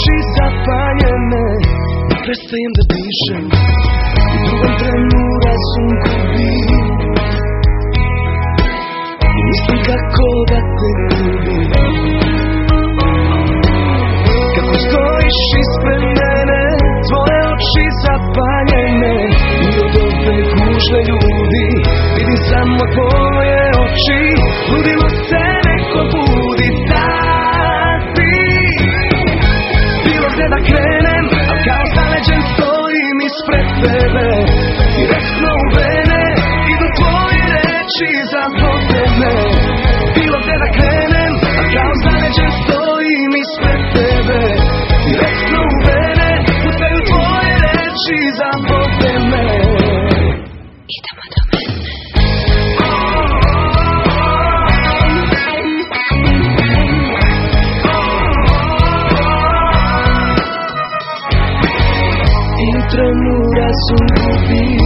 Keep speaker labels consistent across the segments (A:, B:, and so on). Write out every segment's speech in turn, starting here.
A: oči zapaljene, prestajem da dišem, u drugom trenu razum gubi. Mislim kako da te ljubim, kako stojiš ispred mene, tvoje oči zapaljene, i od ove gužve ljudi vidim samo tvoje oči. Ludilo se neko budi, tati, bilo gde da krenem, a kao zaleđen stojim ispred tebe. Direktno u vene idu tvoje reči, zavode me. Bilo gde da krenem, a kao zaleđen stojim ispred tebe. Direktno u vene pucaju tvoje reči, zavode me.
B: Idemo do mene.
A: I u trenu razum gubim,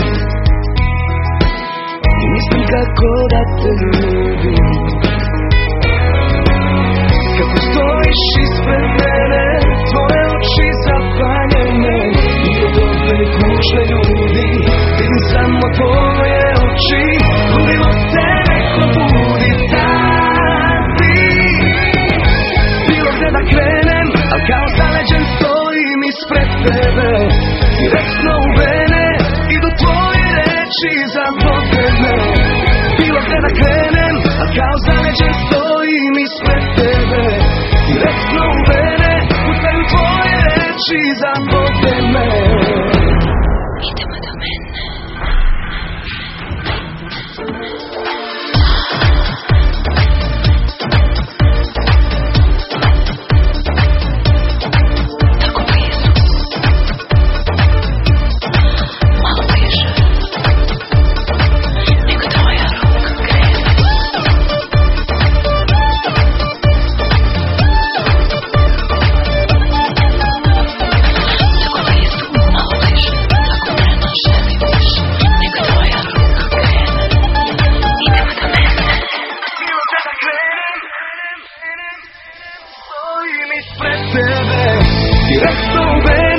A: i mislim kako da te ljubim, kako stojiš ispred mene, tvoje oči zapaljene, i od ove gužve ljudi vidim samo tvoje oči. Ludilo se neko budi, tati, bilo gde da krenem, a kao zaleđen stojim ispred tebe. Direktno u vene idu tvoje reči, zavode me. Bilo gde da krenem, a kao zaleđen stojim ispred tebe. Direktno u vene pucaju tvoje reči, zavode me.
B: Idemo do mene. Tako blizu, malo bliže, neka tvoja ruka krene. Tako blizu, malo bliže, tako prema želim više, neka tvoja ruka krene. Idemo do mene.
A: Bilo gde da krenem, stojim ispred tebe. Direktno u vene